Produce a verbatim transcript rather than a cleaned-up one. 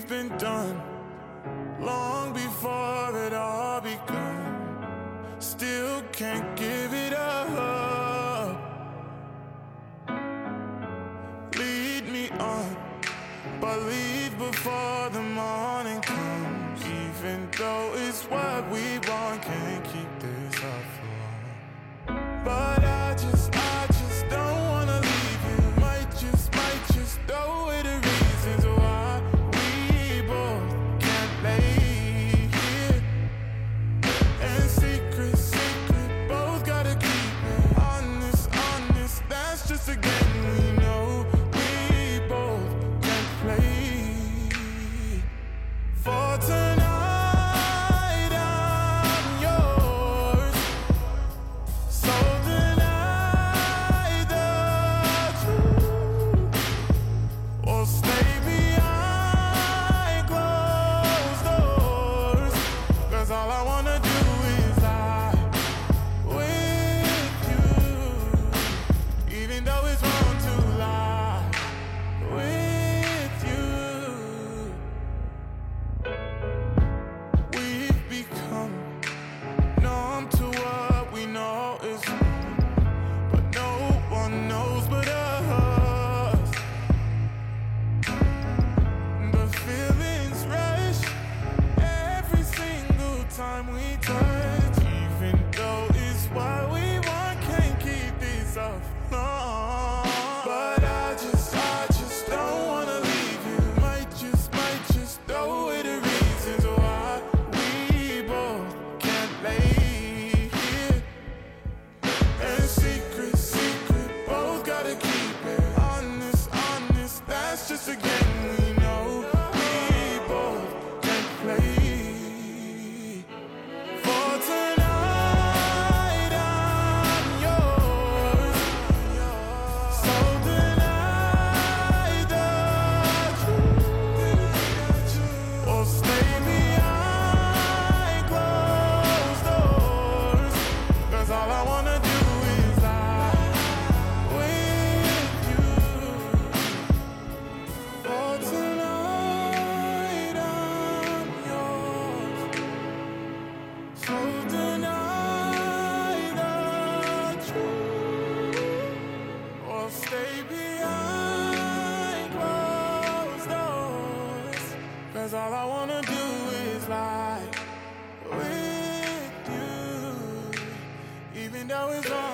we've been done long before it all begun. Still can't give it up. Lead me on, but leave before the morning comes. Even though it's what we want, can't keep this up for long. But I just, I just don't wanna leave you. Might just, might just throw away the reasons why we both can't lay here. And secret, secret, both gotta keep it honest, honest. That's just a game we know we both can play. For tonight I'm yours, so deny the truth, or stay behind closed doors. Cause all I wanna do is lie with you, even though it's wrong to lie with you. We've become numb to what we know is wrong, but no one knows but us. The feelings rush every single time we touch. Even though it's what we want, can't keep this up long. But I just, I just don't wanna leave you. Might just, might just throw away the reasons why we both can't lay here. And secret, secret, both gotta keep it honest, honest. That's just a game we know we both can play. For tonight I'm yours, so deny the truth, or stay behind closed doors. Cause all I wanna do is lie with you. For tonight I'm yours, so deny the truth, or stay behind closed doors. Cause all I wanna do is lie with you, even though it's wrong.